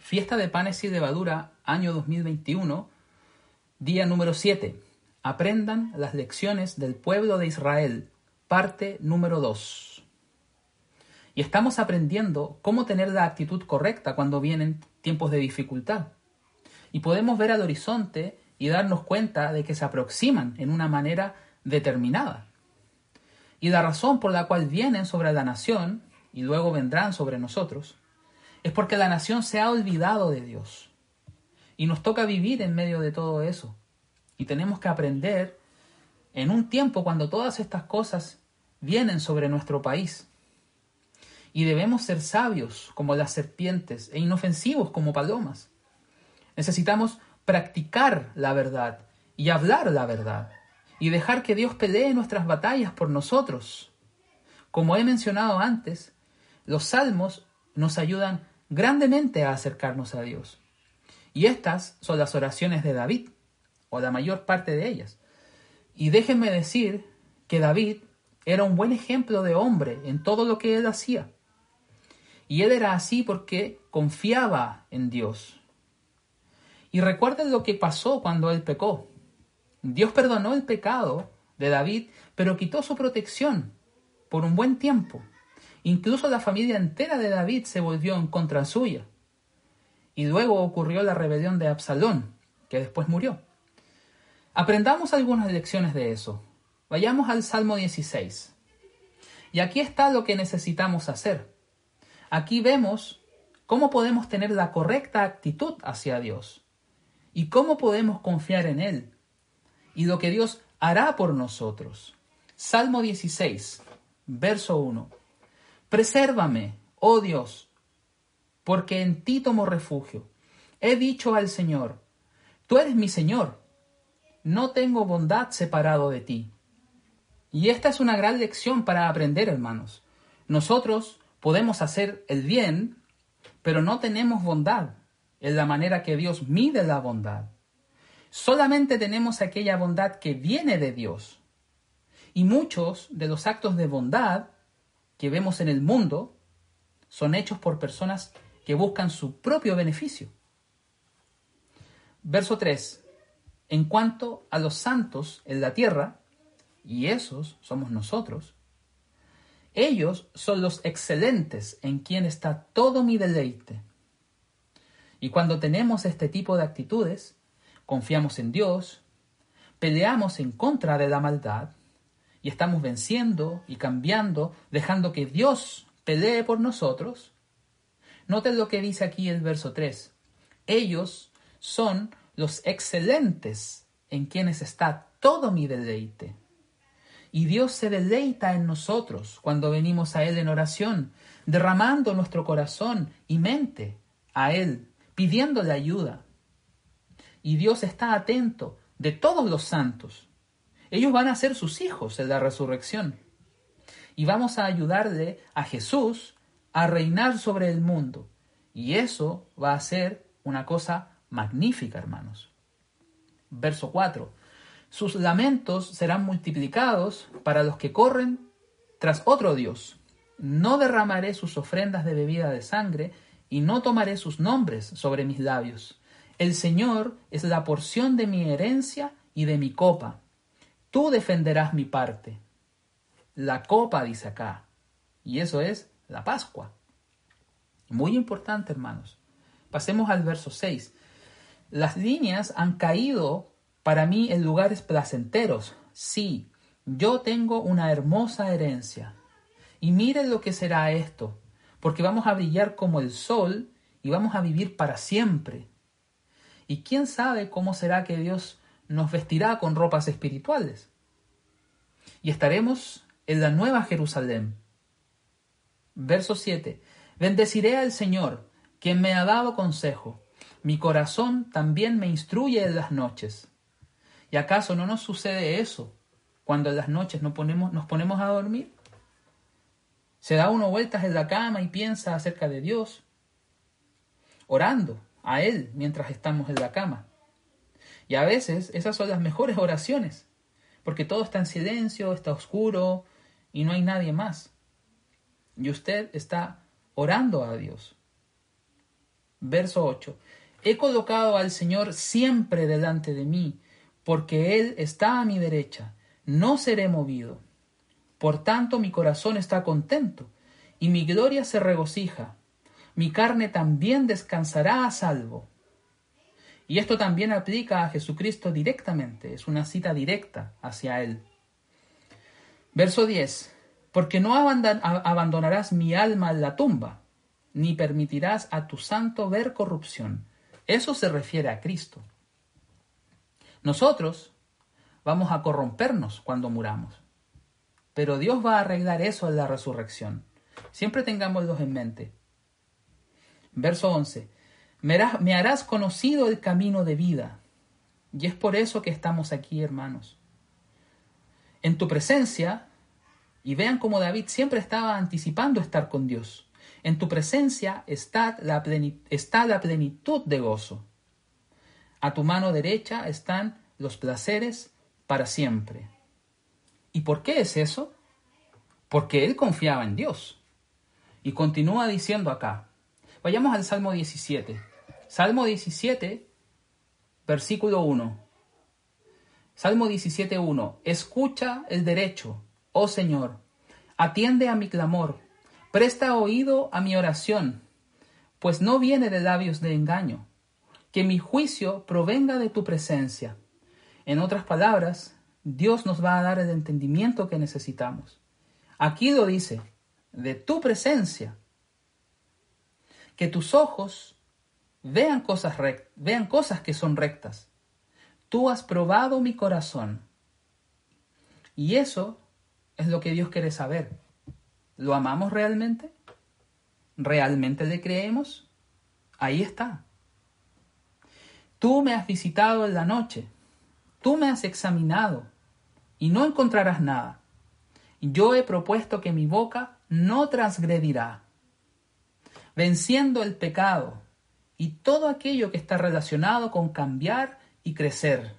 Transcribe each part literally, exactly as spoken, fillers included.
Fiesta de Panes y Levadura, año dos mil veintiuno, día número siete. Aprendan las lecciones del pueblo de Israel, parte número dos. Y estamos aprendiendo cómo tener la actitud correcta cuando vienen tiempos de dificultad. Y podemos ver al horizonte y darnos cuenta de que se aproximan en una manera determinada. Y la razón por la cual vienen sobre la nación, y luego vendrán sobre nosotros, es porque la nación se ha olvidado de Dios. Y nos toca vivir en medio de todo eso. Y tenemos que aprender en un tiempo cuando todas estas cosas vienen sobre nuestro país. Y debemos ser sabios como las serpientes e inofensivos como palomas. Necesitamos practicar la verdad y hablar la verdad. Y dejar que Dios pelee nuestras batallas por nosotros. Como he mencionado antes, los salmos nos ayudan grandemente a acercarnos a Dios. Y estas son las oraciones de David, o la mayor parte de ellas. Y déjenme decir que David era un buen ejemplo de hombre en todo lo que él hacía. Y él era así porque confiaba en Dios. Y recuerden lo que pasó cuando él pecó. Dios perdonó el pecado de David, pero quitó su protección por un buen tiempo. Incluso la familia entera de David se volvió en contra suya. Y luego ocurrió la rebelión de Absalón, que después murió. Aprendamos algunas lecciones de eso. Vayamos al Salmo dieciséis. Y aquí está lo que necesitamos hacer. Aquí vemos cómo podemos tener la correcta actitud hacia Dios. Y cómo podemos confiar en Él. Y lo que Dios hará por nosotros. Salmo dieciséis, verso uno. Presérvame, oh Dios, porque en ti tomo refugio. He dicho al Señor, tú eres mi Señor, no tengo bondad separado de ti. Y esta es una gran lección para aprender, hermanos. Nosotros podemos hacer el bien, pero no tenemos bondad en la manera que Dios mide la bondad. Solamente tenemos aquella bondad que viene de Dios. Y muchos de los actos de bondad que vemos en el mundo son hechos por personas que buscan su propio beneficio. Verso tres. En cuanto a los santos en la tierra, y esos somos nosotros, ellos son los excelentes en quien está todo mi deleite. Y cuando tenemos este tipo de actitudes, confiamos en Dios, peleamos en contra de la maldad, y estamos venciendo y cambiando, dejando que Dios pelee por nosotros. Noten lo que dice aquí el verso tres. Ellos son los excelentes en quienes está todo mi deleite. Y Dios se deleita en nosotros cuando venimos a Él en oración, derramando nuestro corazón y mente a Él, pidiéndole ayuda. Y Dios está atento de todos los santos. Ellos van a ser sus hijos en la resurrección. Y vamos a ayudarle a Jesús a reinar sobre el mundo. Y eso va a ser una cosa magnífica, hermanos. Verso cuatro. Sus lamentos serán multiplicados para los que corren tras otro Dios. No derramaré sus ofrendas de bebida de sangre y no tomaré sus nombres sobre mis labios. El Señor es la porción de mi herencia y de mi copa. Tú defenderás mi parte. La copa, dice acá. Y eso es la Pascua. Muy importante, hermanos. Pasemos al verso seis. Las líneas han caído para mí en lugares placenteros. Sí, yo tengo una hermosa herencia. Y miren lo que será esto, porque vamos a brillar como el sol y vamos a vivir para siempre. Y quién sabe cómo será que Dios nos vestirá con ropas espirituales. Y estaremos en la nueva Jerusalén. Verso siete. Bendeciré al Señor, quien me ha dado consejo. Mi corazón también me instruye en las noches. ¿Y acaso no nos sucede eso cuando en las noches nos ponemos, nos ponemos a dormir? Se da uno vueltas en la cama y piensa acerca de Dios, orando a Él mientras estamos en la cama. Y a veces esas son las mejores oraciones, porque todo está en silencio, está oscuro y no hay nadie más. Y usted está orando a Dios. Verso ocho. He colocado al Señor siempre delante de mí, porque Él está a mi derecha. No seré movido. Por tanto, mi corazón está contento, y mi gloria se regocija. Mi carne también descansará a salvo. Y esto también aplica a Jesucristo directamente. Es una cita directa hacia Él. Verso diez. Porque no abandonarás mi alma en la tumba, ni permitirás a tu santo ver corrupción. Eso se refiere a Cristo. Nosotros vamos a corrompernos cuando muramos, pero Dios va a arreglar eso en la resurrección. Siempre tengámoslo en mente. Verso once. Me harás, me harás conocido el camino de vida. Y es por eso que estamos aquí, hermanos. En tu presencia, y vean cómo David siempre estaba anticipando estar con Dios. En tu presencia está la, plenitud, está la plenitud de gozo. A tu mano derecha están los placeres para siempre. ¿Y por qué es eso? Porque él confiaba en Dios. Y continúa diciendo acá. Vayamos al Salmo diecisiete. Salmo diecisiete, versículo uno. Salmo diecisiete, uno. Escucha el derecho, oh Señor. Atiende a mi clamor. Presta oído a mi oración, pues no viene de labios de engaño. Que mi juicio provenga de tu presencia. En otras palabras, Dios nos va a dar el entendimiento que necesitamos. Aquí lo dice, de tu presencia. Que tus ojos vean cosas rect- vean cosas que son rectas. Tú has probado mi corazón. Y eso es lo que Dios quiere saber. ¿Lo amamos realmente? ¿Realmente le creemos? Ahí está. Tú me has visitado en la noche. Tú me has examinado y no encontrarás nada. Yo he propuesto que mi boca no transgredirá, venciendo el pecado y todo aquello que está relacionado con cambiar y crecer.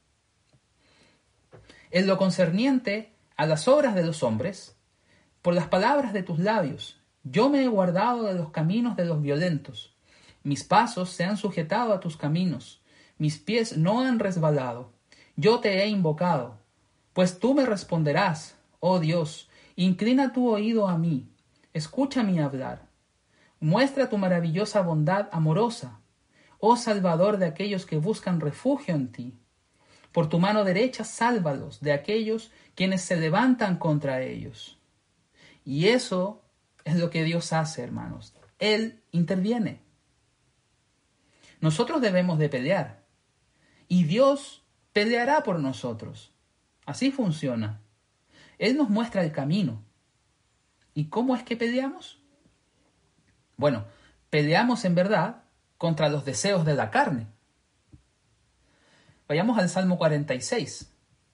En lo concerniente a las obras de los hombres, por las palabras de tus labios, yo me he guardado de los caminos de los violentos. Mis pasos se han sujetado a tus caminos, mis pies no han resbalado. Yo te he invocado, pues tú me responderás, oh Dios, inclina tu oído a mí, escucha mi hablar. Muestra tu maravillosa bondad amorosa, oh Salvador de aquellos que buscan refugio en ti. Por tu mano derecha sálvalos de aquellos quienes se levantan contra ellos. Y eso es lo que Dios hace, hermanos. Él interviene. Nosotros debemos de pelear. Y Dios peleará por nosotros. Así funciona. Él nos muestra el camino. ¿Y cómo es que peleamos? Bueno, peleamos en verdad contra los deseos de la carne. Vayamos al Salmo cuarenta y seis.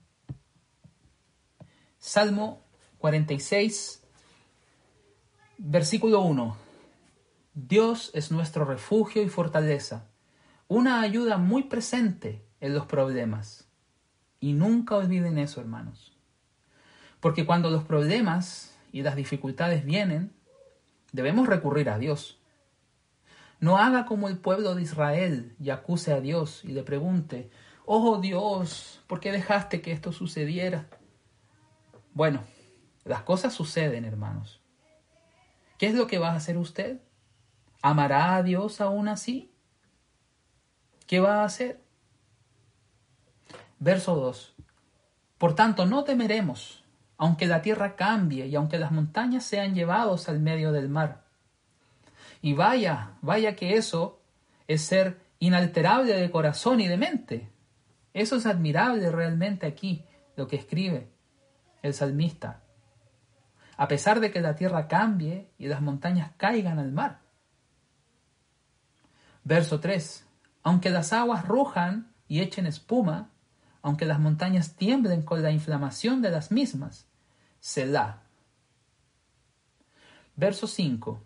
Salmo cuarenta y seis, versículo uno. Dios es nuestro refugio y fortaleza, una ayuda muy presente en los problemas. Y nunca olviden eso, hermanos. Porque cuando los problemas y las dificultades vienen, debemos recurrir a Dios. No haga como el pueblo de Israel y acuse a Dios y le pregunte, oh Dios, ¿por qué dejaste que esto sucediera? Bueno, las cosas suceden, hermanos. ¿Qué es lo que va a hacer usted? ¿Amará a Dios aún así? ¿Qué va a hacer? Verso dos. Por tanto, no temeremos, aunque la tierra cambie y aunque las montañas sean llevados al medio del mar. Y vaya, vaya que eso es ser inalterable de corazón y de mente. Eso es admirable realmente aquí, lo que escribe el salmista. A pesar de que la tierra cambie y las montañas caigan al mar. Verso tres. Aunque las aguas rujan y echen espuma, aunque las montañas tiemblen con la inflamación de las mismas, Selah. Verso cinco.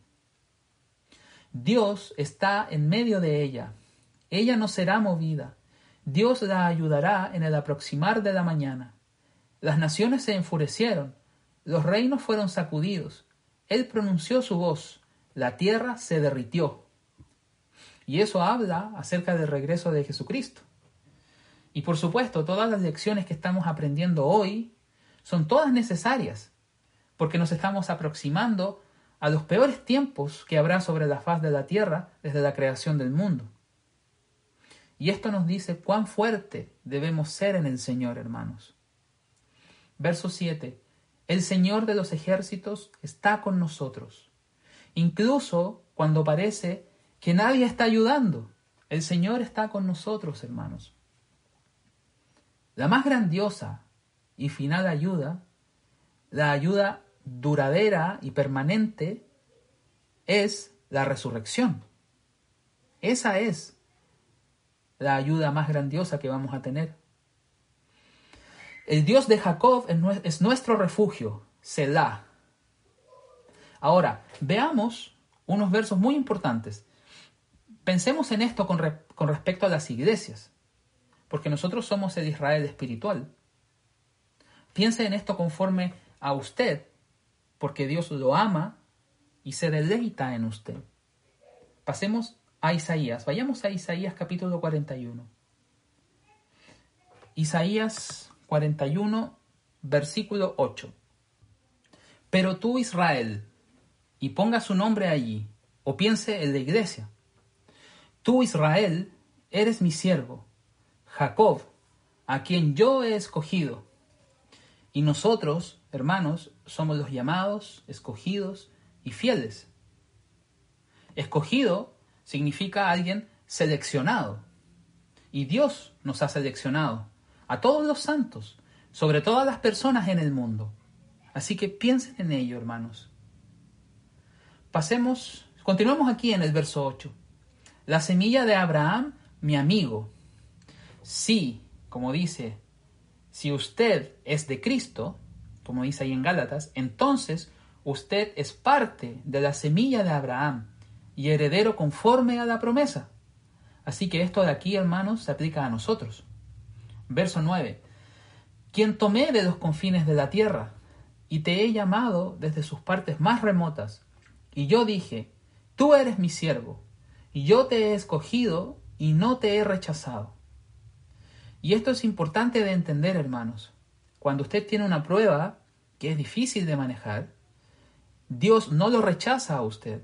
Dios está en medio de ella. Ella no será movida. Dios la ayudará en el aproximar de la mañana. Las naciones se enfurecieron. Los reinos fueron sacudidos. Él pronunció su voz. La tierra se derritió. Y eso habla acerca del regreso de Jesucristo. Y por supuesto, todas las lecciones que estamos aprendiendo hoy son todas necesarias, porque nos estamos aproximando a los peores tiempos que habrá sobre la faz de la tierra desde la creación del mundo. Y esto nos dice cuán fuerte debemos ser en el Señor, hermanos. Verso siete. El Señor de los ejércitos está con nosotros. Incluso cuando parece que nadie está ayudando, el Señor está con nosotros, hermanos. La más grandiosa y final ayuda, la ayuda duradera y permanente, es la resurrección. Esa es la ayuda más grandiosa que vamos a tener. El Dios de Jacob es nuestro refugio, Selah. Ahora, veamos unos versos muy importantes. Pensemos en esto con, re- con respecto a las iglesias, porque nosotros somos el Israel espiritual. Piense en esto conforme a usted, porque Dios lo ama y se deleita en usted. Pasemos a Isaías. Vayamos a Isaías capítulo cuarenta y uno. Isaías cuarenta y uno, versículo ocho. Pero tú, Israel, y ponga su nombre allí, o piense en la iglesia. Tú, Israel, eres mi siervo, Jacob, a quien yo he escogido. Y nosotros, hermanos, somos los llamados, escogidos y fieles. Escogido significa alguien seleccionado. Y Dios nos ha seleccionado a todos los santos, sobre todas las personas en el mundo. Así que piensen en ello, hermanos. Pasemos, continuemos aquí en el verso ocho. La semilla de Abraham, mi amigo. Sí, como dice, si usted es de Cristo, como dice ahí en Gálatas, entonces usted es parte de la semilla de Abraham y heredero conforme a la promesa. Así que esto de aquí, hermanos, se aplica a nosotros. Verso nueve. Quien tomé de los confines de la tierra y te he llamado desde sus partes más remotas. Y yo dije, tú eres mi siervo, y yo te he escogido y no te he rechazado. Y esto es importante de entender, hermanos. Cuando usted tiene una prueba que es difícil de manejar, Dios no lo rechaza a usted.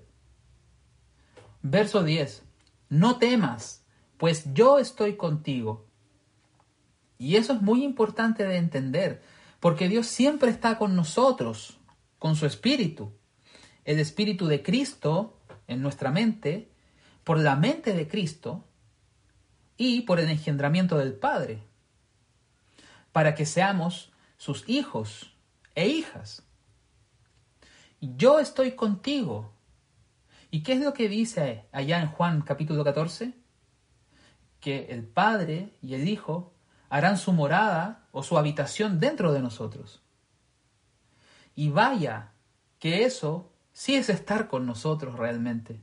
Verso diez. No temas, pues yo estoy contigo. Y eso es muy importante de entender, porque Dios siempre está con nosotros, con su Espíritu. El Espíritu de Cristo en nuestra mente, por la mente de Cristo y por el engendramiento del Padre, para que seamos sus hijos e hijas. Yo estoy contigo. ¿Y qué es lo que dice allá en Juan capítulo catorce? Que el Padre y el Hijo harán su morada o su habitación dentro de nosotros. Y vaya que eso sí es estar con nosotros realmente.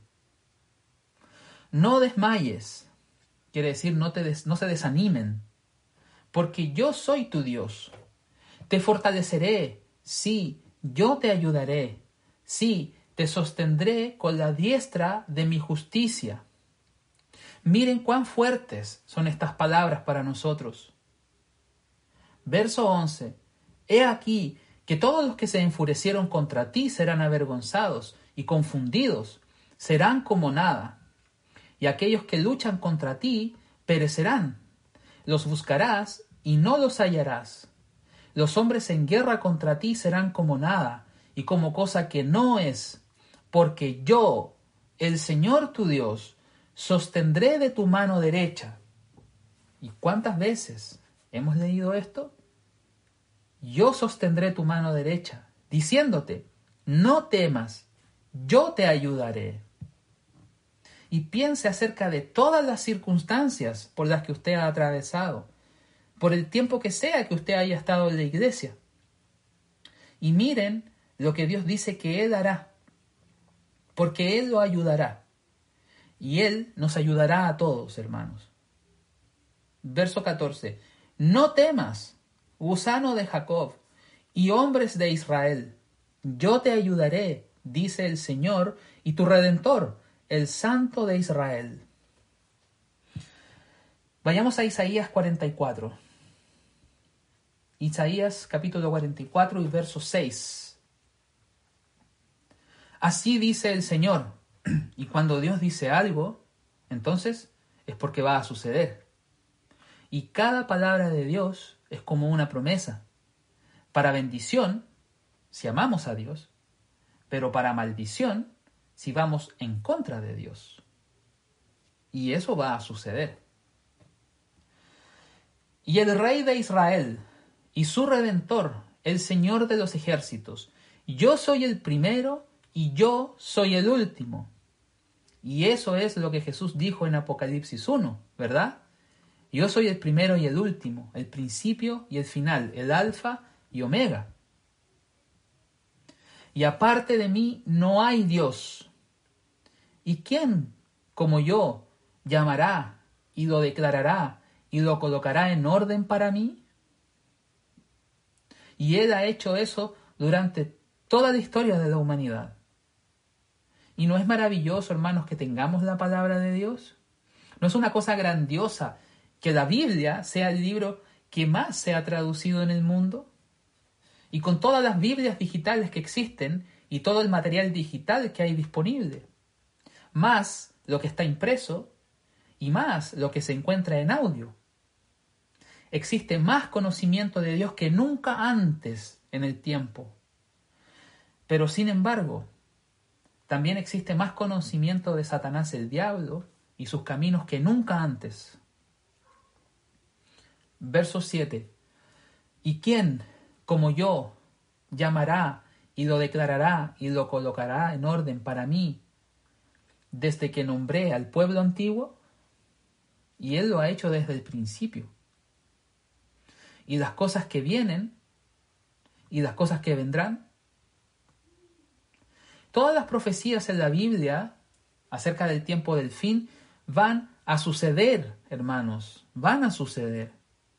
No desmayes, quiere decir no, te des, no se desanimen, porque yo soy tu Dios. Te fortaleceré, sí, yo te ayudaré, sí, te sostendré con la diestra de mi justicia. Miren cuán fuertes son estas palabras para nosotros. Verso once. He aquí que todos los que se enfurecieron contra ti serán avergonzados y confundidos, serán como nada. Y aquellos que luchan contra ti perecerán. Los buscarás y no los hallarás. Los hombres en guerra contra ti serán como nada y como cosa que no es, porque yo, el Señor tu Dios, sostendré de tu mano derecha. ¿Y cuántas veces hemos leído esto? Yo sostendré tu mano derecha, diciéndote, no temas, yo te ayudaré. Y piense acerca de todas las circunstancias por las que usted ha atravesado, por el tiempo que sea que usted haya estado en la iglesia. Y miren lo que Dios dice que Él hará, porque Él lo ayudará. Y Él nos ayudará a todos, hermanos. Verso catorce. No temas, gusano de Jacob, y hombres de Israel. Yo te ayudaré, dice el Señor, y tu Redentor, el Santo de Israel. Vayamos a Isaías cuarenta y cuatro. Isaías capítulo cuarenta y cuatro y verso seis. Así dice el Señor. Y cuando Dios dice algo, entonces es porque va a suceder. Y cada palabra de Dios es como una promesa. Para bendición, si amamos a Dios, pero para maldición, si vamos en contra de Dios. Y eso va a suceder. Y el Rey de Israel y su Redentor, el Señor de los ejércitos, yo soy el primero y yo soy el último. Y eso es lo que Jesús dijo en Apocalipsis uno, ¿verdad? Yo soy el primero y el último, el principio y el final, el alfa y omega. Y aparte de mí no hay Dios. ¿Y quién, como yo, llamará y lo declarará y lo colocará en orden para mí? Y Él ha hecho eso durante toda la historia de la humanidad. ¿Y no es maravilloso, hermanos, que tengamos la palabra de Dios? ¿No es una cosa grandiosa que la Biblia sea el libro que más se ha traducido en el mundo? Y con todas las Biblias digitales que existen y todo el material digital que hay disponible, más lo que está impreso y más lo que se encuentra en audio. Existe más conocimiento de Dios que nunca antes en el tiempo. Pero sin embargo, también existe más conocimiento de Satanás el diablo y sus caminos que nunca antes. Verso siete. ¿Y quién, como yo, llamará y lo declarará y lo colocará en orden para mí desde que nombré al pueblo antiguo? Y Él lo ha hecho desde el principio. Y las cosas que vienen y las cosas que vendrán. Todas las profecías en la Biblia acerca del tiempo del fin van a suceder, hermanos, van a suceder.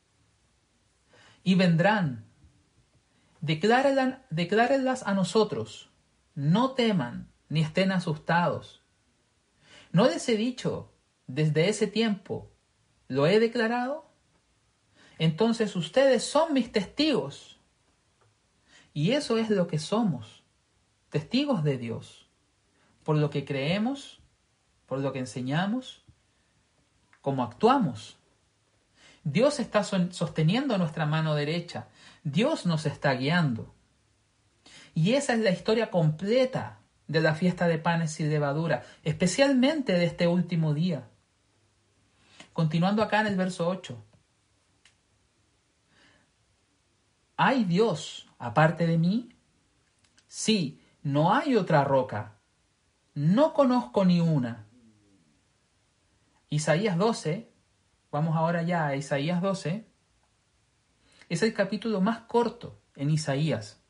Y vendrán. Declárenlas, declárenlas a nosotros. No teman ni estén asustados. ¿No les he dicho desde ese tiempo, lo he declarado? Entonces ustedes son mis testigos. Y eso es lo que somos, testigos de Dios, por lo que creemos, por lo que enseñamos, cómo actuamos. Dios está sosteniendo nuestra mano derecha. Dios nos está guiando. Y esa es la historia completa de la fiesta de panes sin levadura, especialmente de este último día. Continuando acá en el verso ocho. ¿Hay Dios aparte de mí? Sí, no hay otra roca. No conozco ni una. Isaías doce, vamos ahora ya a Isaías doce, es el capítulo más corto en Isaías.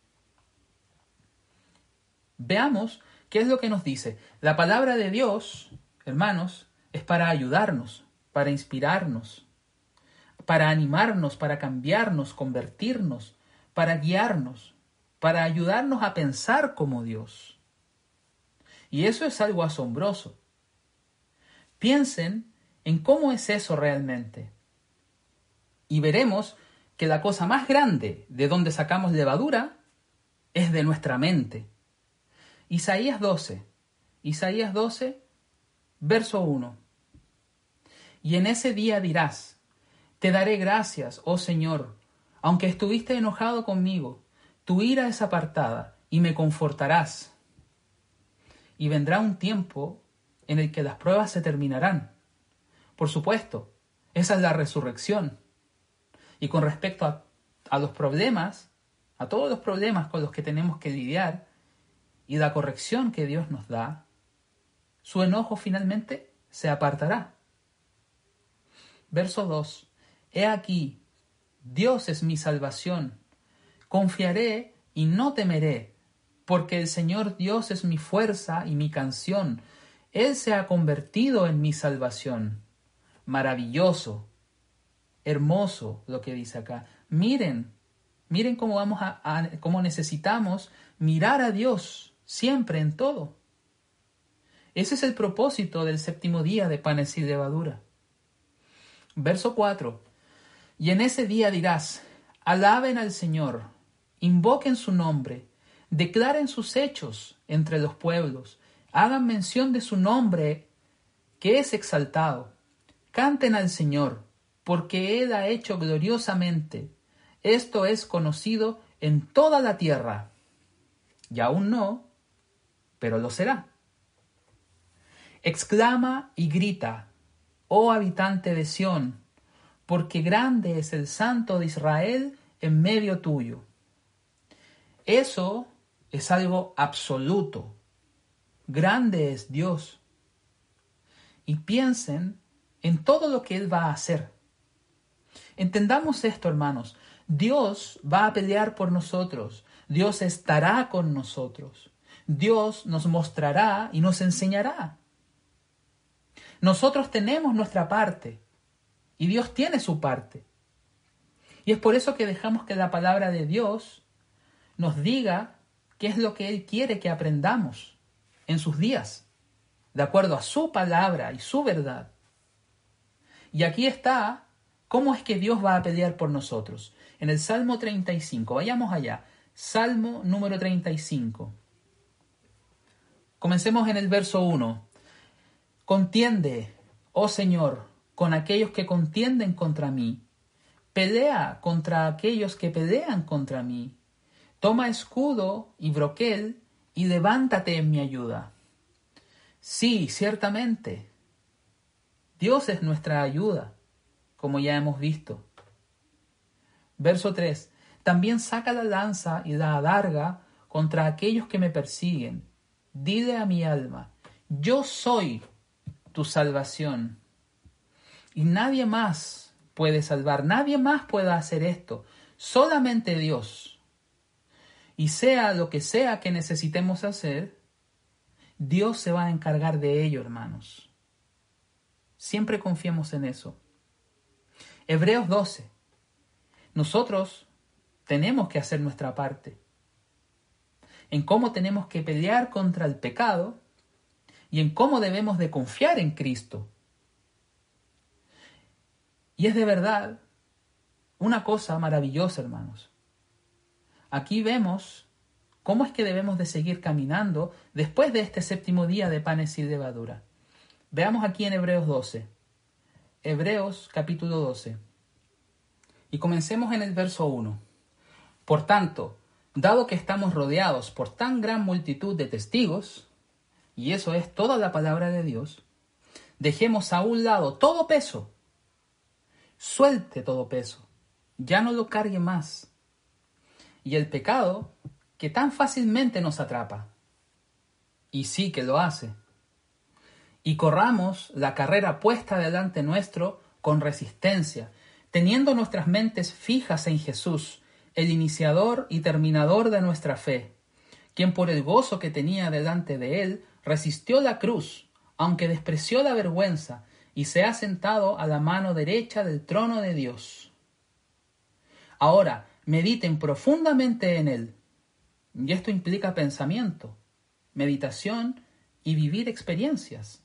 Veamos qué es lo que nos dice. La palabra de Dios, hermanos, es para ayudarnos, para inspirarnos, para animarnos, para cambiarnos, convertirnos, para guiarnos, para ayudarnos a pensar como Dios. Y eso es algo asombroso. Piensen en cómo es eso realmente. Y veremos que la cosa más grande de donde sacamos levadura es de nuestra mente. Isaías doce, Isaías doce, verso uno. Y en ese día dirás, te daré gracias, oh Señor, aunque estuviste enojado conmigo, tu ira es apartada y me confortarás. Y vendrá un tiempo en el que las pruebas se terminarán. Por supuesto, esa es la resurrección. Y con respecto a, a los problemas, a todos los problemas con los que tenemos que lidiar y la corrección que Dios nos da, su enojo finalmente se apartará. Verso dos. He aquí, Dios es mi salvación. Confiaré y no temeré, porque el Señor Dios es mi fuerza y mi canción. Él se ha convertido en mi salvación. Maravilloso, hermoso lo que dice acá. Miren, miren cómo vamos a, a cómo necesitamos mirar a Dios siempre en todo. Ese es el propósito del séptimo día de panes sin levadura. Verso cuatro. Y en ese día dirás, alaben al Señor, invoquen su nombre, declaren sus hechos entre los pueblos, hagan mención de su nombre que es exaltado. Canten al Señor, porque Él ha hecho gloriosamente. Esto es conocido en toda la tierra. Y aún no, pero lo será. Exclama y grita, oh habitante de Sión, porque grande es el Santo de Israel en medio tuyo. Eso es algo absoluto. Grande es Dios. Y piensen en todo lo que Él va a hacer. Entendamos esto, hermanos. Dios va a pelear por nosotros. Dios estará con nosotros. Dios nos mostrará y nos enseñará. Nosotros tenemos nuestra parte y Dios tiene su parte. Y es por eso que dejamos que la palabra de Dios nos diga qué es lo que Él quiere que aprendamos en sus días, de acuerdo a su palabra y su verdad. Y aquí está cómo es que Dios va a pelear por nosotros. En el Salmo treinta y cinco, vayamos allá. Salmo número treinta y cinco. Comencemos en el verso uno. Contiende, oh Señor, con aquellos que contienden contra mí. Pelea contra aquellos que pelean contra mí. Toma escudo y broquel y levántate en mi ayuda. Sí, ciertamente, Dios es nuestra ayuda, como ya hemos visto. Verso tres. También saca la lanza y la adarga contra aquellos que me persiguen. Dile a mi alma, yo soy tu salvación. Y nadie más puede salvar, nadie más puede hacer esto, solamente Dios. Y sea lo que sea que necesitemos hacer, Dios se va a encargar de ello, hermanos. Siempre confiemos en eso. Hebreos doce. Nosotros tenemos que hacer nuestra parte en cómo tenemos que pelear contra el pecado y en cómo debemos de confiar en Cristo. Y es de verdad una cosa maravillosa, hermanos. Aquí vemos cómo es que debemos de seguir caminando después de este séptimo día de panes sin levadura. Veamos aquí en Hebreos doce. Hebreos capítulo doce. Y comencemos en el verso uno. Por tanto, dado que estamos rodeados por tan gran multitud de testigos, y eso es toda la palabra de Dios, dejemos a un lado todo peso. Suelte todo peso. Ya no lo cargue más. Y el pecado que tan fácilmente nos atrapa. Y sí que lo hace. Y corramos la carrera puesta delante nuestro con resistencia, teniendo nuestras mentes fijas en Jesús, el iniciador y terminador de nuestra fe, quien por el gozo que tenía delante de él resistió la cruz, aunque despreció la vergüenza, y se ha sentado a la mano derecha del trono de Dios. Ahora, mediten profundamente en él. Y esto implica pensamiento, meditación y vivir experiencias.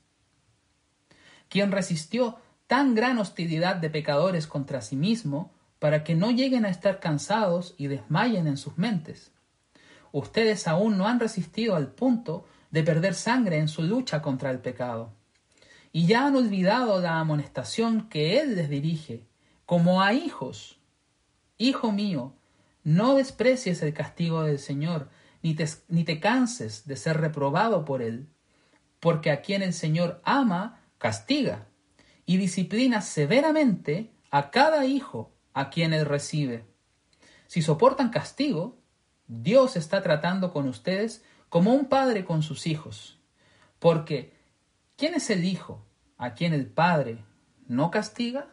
Quien resistió tan gran hostilidad de pecadores contra sí mismo para que no lleguen a estar cansados y desmayen en sus mentes. Ustedes aún no han resistido al punto de perder sangre en su lucha contra el pecado. Y ya han olvidado la amonestación que Él les dirige, como a hijos. Hijo mío, no desprecies el castigo del Señor, ni te, ni te canses de ser reprobado por Él, porque a quien el Señor ama, castiga, y disciplina severamente a cada hijo a quien Él recibe. Si soportan castigo, Dios está tratando con ustedes como un padre con sus hijos. Porque, ¿quién es el hijo a quien el padre no castiga?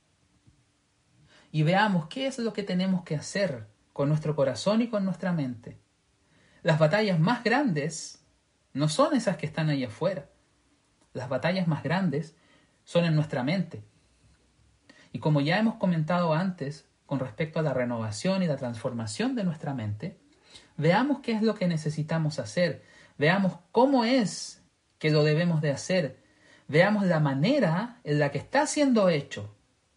Y veamos qué es lo que tenemos que hacer con nuestro corazón y con nuestra mente. Las batallas más grandes no son esas que están ahí afuera. Las batallas más grandes son en nuestra mente. Y como ya hemos comentado antes con respecto a la renovación y la transformación de nuestra mente, veamos qué es lo que necesitamos hacer, veamos cómo es que lo debemos de hacer, veamos la manera en la que está siendo hecho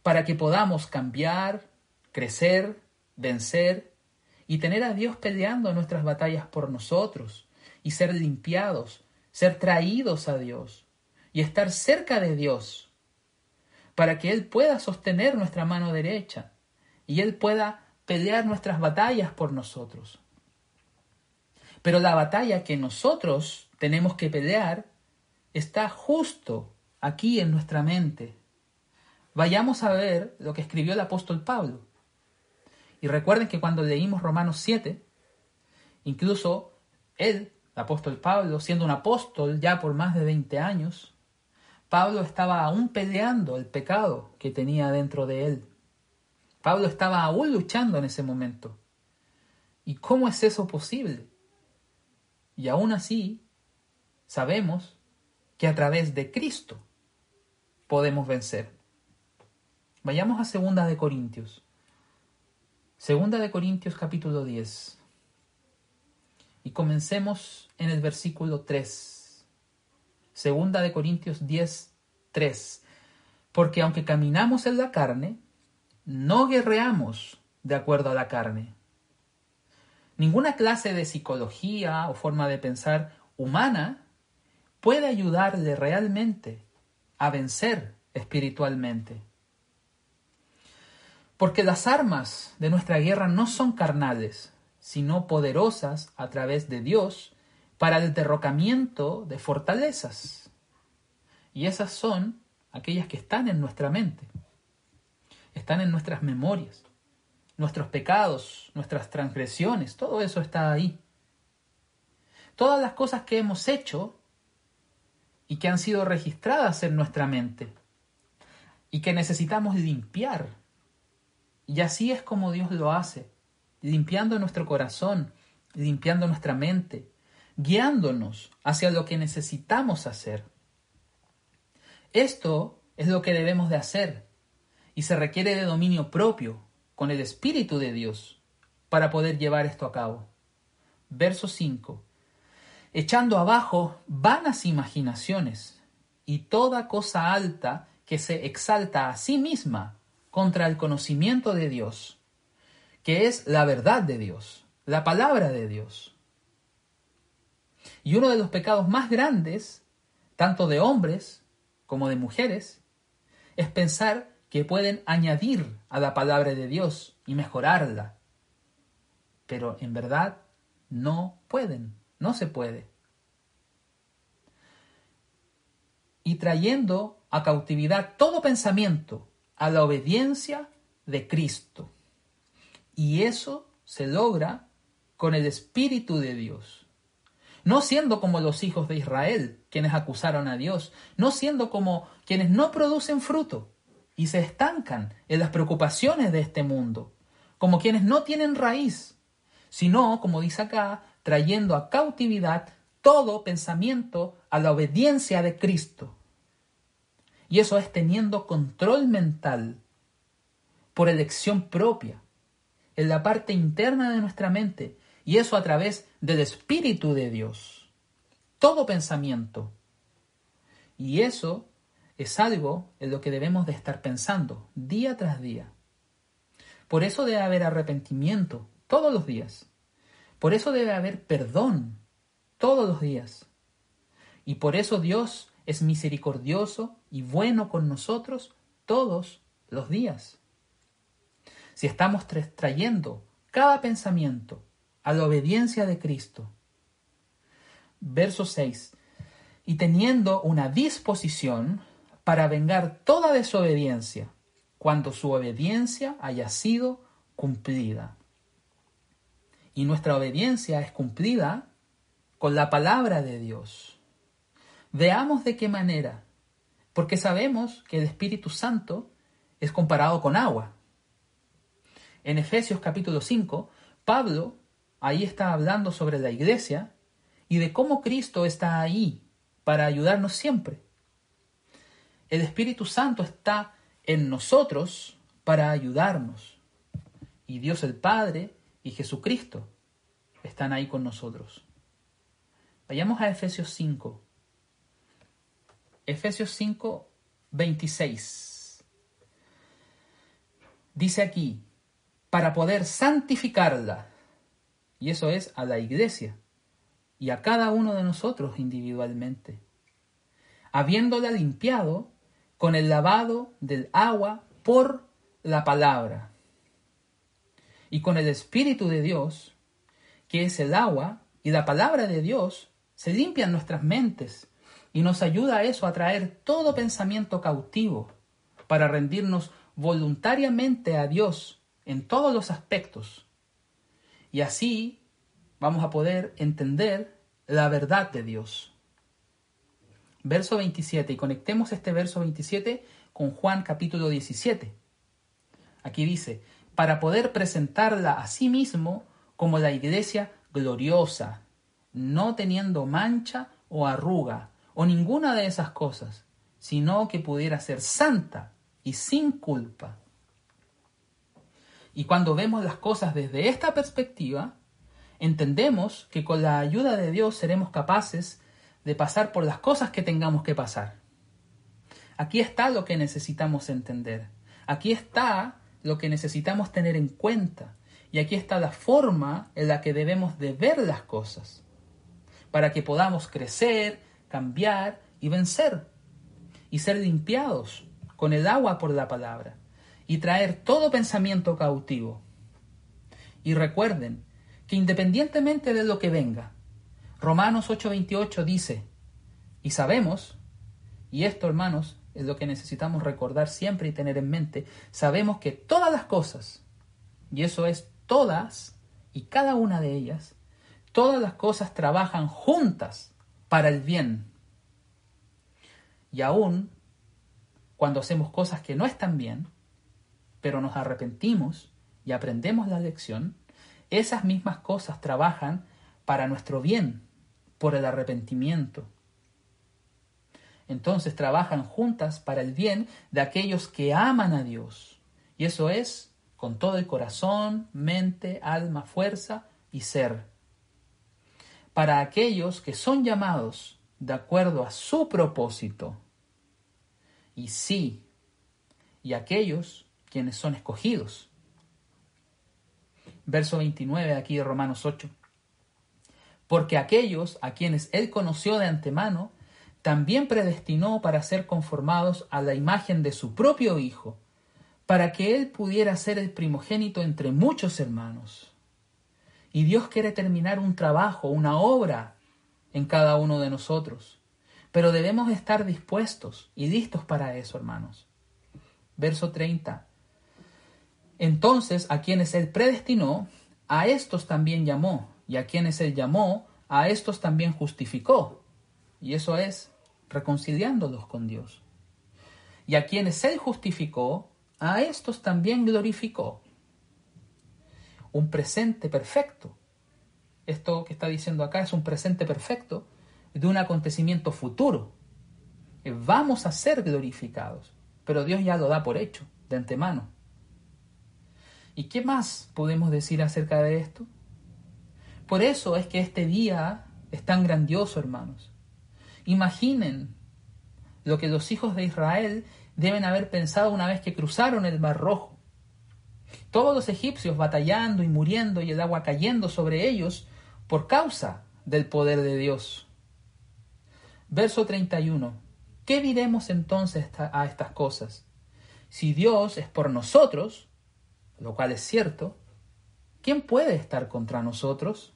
para que podamos cambiar, crecer, vencer y tener a Dios peleando nuestras batallas por nosotros y ser limpiados, ser traídos a Dios y estar cerca de Dios para que Él pueda sostener nuestra mano derecha y Él pueda pelear nuestras batallas por nosotros. Pero la batalla que nosotros tenemos que pelear está justo aquí en nuestra mente. Vayamos a ver lo que escribió el apóstol Pablo. Y recuerden que cuando leímos Romanos siete, incluso él, el apóstol Pablo, siendo un apóstol ya por más de veinte años, Pablo estaba aún peleando el pecado que tenía dentro de él. Pablo estaba aún luchando en ese momento. ¿Y cómo es eso posible? Y aún así, sabemos que a través de Cristo podemos vencer. Vayamos a Segunda de Corintios. Segunda de Corintios capítulo diez. Y comencemos en el versículo tres. Segunda de Corintios diez, tres. Porque aunque caminamos en la carne, no guerreamos de acuerdo a la carne. Ninguna clase de psicología o forma de pensar humana puede ayudarle realmente a vencer espiritualmente. Porque las armas de nuestra guerra no son carnales, sino poderosas a través de Dios para el derrocamiento de fortalezas. Y esas son aquellas que están en nuestra mente, están en nuestras memorias, nuestros pecados, nuestras transgresiones, todo eso está ahí. Todas las cosas que hemos hecho y que han sido registradas en nuestra mente y que necesitamos limpiar. Y así es como Dios lo hace, limpiando nuestro corazón, limpiando nuestra mente, guiándonos hacia lo que necesitamos hacer. Esto es lo que debemos de hacer y se requiere de dominio propio con el Espíritu de Dios para poder llevar esto a cabo. Verso cinco. Echando abajo vanas imaginaciones y toda cosa alta que se exalta a sí misma contra el conocimiento de Dios, que es la verdad de Dios, la palabra de Dios. Y uno de los pecados más grandes, tanto de hombres como de mujeres, es pensar que pueden añadir a la palabra de Dios y mejorarla. Pero en verdad no pueden, no se puede. Y trayendo a cautividad todo pensamiento a la obediencia de Cristo. Y eso se logra con el Espíritu de Dios. No siendo como los hijos de Israel, quienes acusaron a Dios, no siendo como quienes no producen fruto y se estancan en las preocupaciones de este mundo, como quienes no tienen raíz, sino, como dice acá, trayendo a cautividad todo pensamiento a la obediencia de Cristo. Y eso es teniendo control mental por elección propia, en la parte interna de nuestra mente, y eso a través del Espíritu de Dios. Todo pensamiento. Y eso es algo en lo que debemos de estar pensando día tras día. Por eso debe haber arrepentimiento todos los días. Por eso debe haber perdón todos los días. Y por eso Dios es misericordioso y bueno con nosotros todos los días. Si estamos trayendo cada pensamiento a la obediencia de Cristo. Verso seis. Y teniendo una disposición para vengar toda desobediencia, cuando su obediencia haya sido cumplida. Y nuestra obediencia es cumplida con la palabra de Dios. Veamos de qué manera, porque sabemos que el Espíritu Santo es comparado con agua. En Efesios capítulo cinco, Pablo ahí está hablando sobre la iglesia y de cómo Cristo está ahí para ayudarnos siempre. El Espíritu Santo está en nosotros para ayudarnos. Y Dios el Padre y Jesucristo están ahí con nosotros. Vayamos a Efesios cinco. Efesios cinco, veintiséis. Dice aquí, para poder santificarla, y eso es a la iglesia, y a cada uno de nosotros individualmente, habiéndola limpiado con el lavado del agua por la palabra, y con el Espíritu de Dios, que es el agua, y la palabra de Dios, se limpian nuestras mentes, y nos ayuda a eso, a traer todo pensamiento cautivo, para rendirnos voluntariamente a Dios en todos los aspectos. Y así vamos a poder entender la verdad de Dios. Verso veintisiete, y conectemos este verso veintisiete con Juan capítulo diecisiete. Aquí dice, para poder presentarla a sí mismo como la iglesia gloriosa, no teniendo mancha o arruga, o ninguna de esas cosas, sino que pudiera ser santa y sin culpa. Y cuando vemos las cosas desde esta perspectiva, entendemos que con la ayuda de Dios seremos capaces de pasar por las cosas que tengamos que pasar. Aquí está lo que necesitamos entender. Aquí está lo que necesitamos tener en cuenta. Y aquí está la forma en la que debemos de ver las cosas, para que podamos crecer, cambiar y vencer, y ser limpiados con el agua por la palabra, y traer todo pensamiento cautivo. Y recuerden que independientemente de lo que venga, Romanos ocho veintiocho dice, y sabemos, y esto, hermanos, es lo que necesitamos recordar siempre y tener en mente, sabemos que todas las cosas, y eso es todas y cada una de ellas, todas las cosas trabajan juntas para el bien. Y aún cuando hacemos cosas que no están bien, pero nos arrepentimos y aprendemos la lección, esas mismas cosas trabajan para nuestro bien, por el arrepentimiento. Entonces trabajan juntas para el bien de aquellos que aman a Dios. Y eso es con todo el corazón, mente, alma, fuerza y ser. Para aquellos que son llamados de acuerdo a su propósito. Y sí, y aquellos quienes son escogidos. Verso veintinueve aquí de Romanos ocho. Porque aquellos a quienes Él conoció de antemano, también predestinó para ser conformados a la imagen de su propio Hijo, para que Él pudiera ser el primogénito entre muchos hermanos. Y Dios quiere terminar un trabajo, una obra en cada uno de nosotros. Pero debemos estar dispuestos y listos para eso, hermanos. Verso treinta. Entonces, a quienes Él predestinó, a estos también llamó. Y a quienes Él llamó, a estos también justificó. Y eso es reconciliándolos con Dios. Y a quienes Él justificó, a estos también glorificó. Un presente perfecto. Esto que está diciendo acá es un presente perfecto de un acontecimiento futuro. Vamos a ser glorificados, pero Dios ya lo da por hecho, de antemano. ¿Y qué más podemos decir acerca de esto? Por eso es que este día es tan grandioso, hermanos. Imaginen lo que los hijos de Israel deben haber pensado una vez que cruzaron el Mar Rojo. Todos los egipcios batallando y muriendo y el agua cayendo sobre ellos por causa del poder de Dios. Verso treinta y uno. ¿Qué diremos entonces a estas cosas? Si Dios es por nosotros, lo cual es cierto, ¿quién puede estar contra nosotros?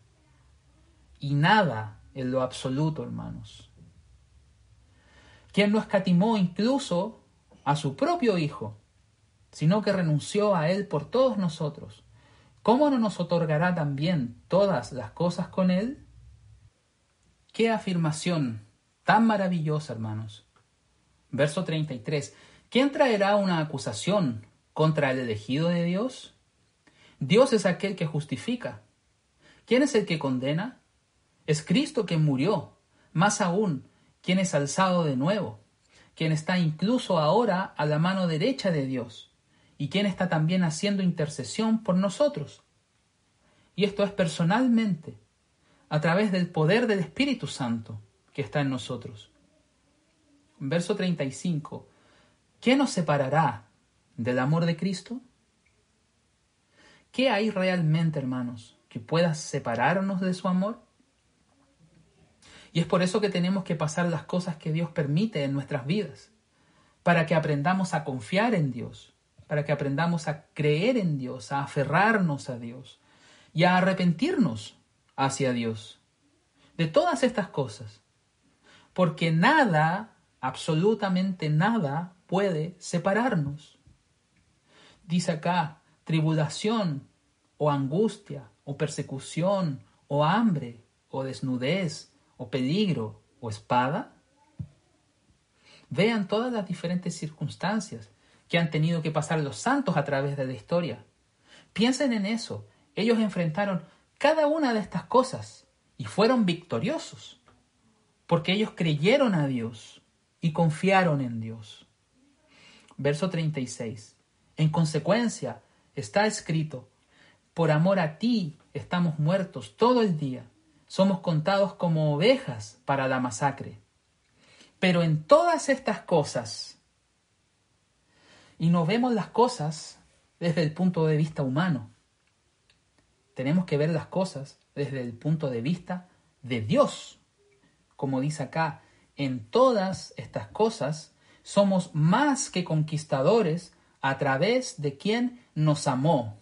Y nada en lo absoluto, hermanos. ¿Quién no escatimó incluso a su propio Hijo, sino que renunció a Él por todos nosotros? ¿Cómo no nos otorgará también todas las cosas con Él? ¡Qué afirmación tan maravillosa, hermanos! Verso treinta y tres. ¿Quién traerá una acusación contra el elegido de Dios? Dios es aquel que justifica. ¿Quién es el que condena? Es Cristo quien murió. Más aún, quien es alzado de nuevo, quien está incluso ahora a la mano derecha de Dios, y quien está también haciendo intercesión por nosotros. Y esto es personalmente, a través del poder del Espíritu Santo que está en nosotros. Verso treinta y cinco. ¿Quién nos separará del amor de Cristo? ¿Qué hay realmente, hermanos, que pueda separarnos de su amor? Y es por eso que tenemos que pasar las cosas que Dios permite en nuestras vidas, para que aprendamos a confiar en Dios, para que aprendamos a creer en Dios, a aferrarnos a Dios y a arrepentirnos hacia Dios de todas estas cosas. Porque nada, absolutamente nada, puede separarnos. Dice acá, tribulación o angustia o persecución o hambre o desnudez o peligro o espada. Vean todas las diferentes circunstancias que han tenido que pasar los santos a través de la historia. Piensen en eso. Ellos enfrentaron cada una de estas cosas y fueron victoriosos, porque ellos creyeron a Dios y confiaron en Dios. Verso treinta y seis. En consecuencia, está escrito, por amor a ti estamos muertos todo el día, somos contados como ovejas para la masacre. Pero en todas estas cosas, y no vemos las cosas desde el punto de vista humano, tenemos que ver las cosas desde el punto de vista de Dios. Como dice acá, en todas estas cosas somos más que conquistadores a través de quien nos amó.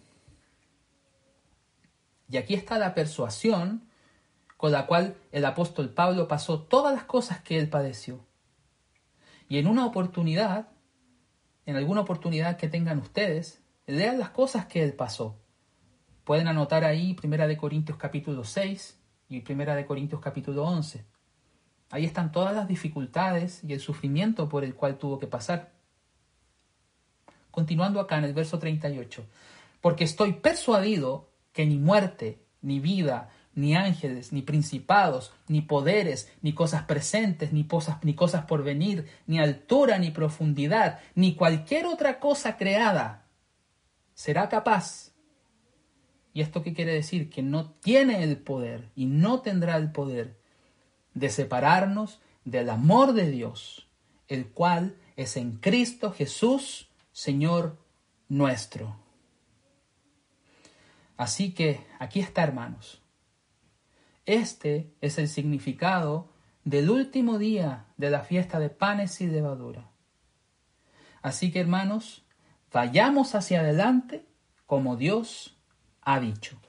Y aquí está la persuasión con la cual el apóstol Pablo pasó todas las cosas que él padeció. Y en una oportunidad, en alguna oportunidad que tengan ustedes, lean las cosas que él pasó. Pueden anotar ahí Primera de Corintios capítulo seis y Primera de Corintios capítulo once. Ahí están todas las dificultades y el sufrimiento por el cual tuvo que pasar. Continuando acá en el verso treinta y ocho. Porque estoy persuadido que ni muerte, ni vida, ni ángeles, ni principados, ni poderes, ni cosas presentes, ni cosas, ni cosas por venir, ni altura, ni profundidad, ni cualquier otra cosa creada será capaz. ¿Y esto qué quiere decir? Que no tiene el poder y no tendrá el poder de separarnos del amor de Dios, el cual es en Cristo Jesús, Señor nuestro. Así que aquí está, hermanos. Este es el significado del último día de la fiesta de panes y levadura. Así que, hermanos, vayamos hacia adelante como Dios ha dicho.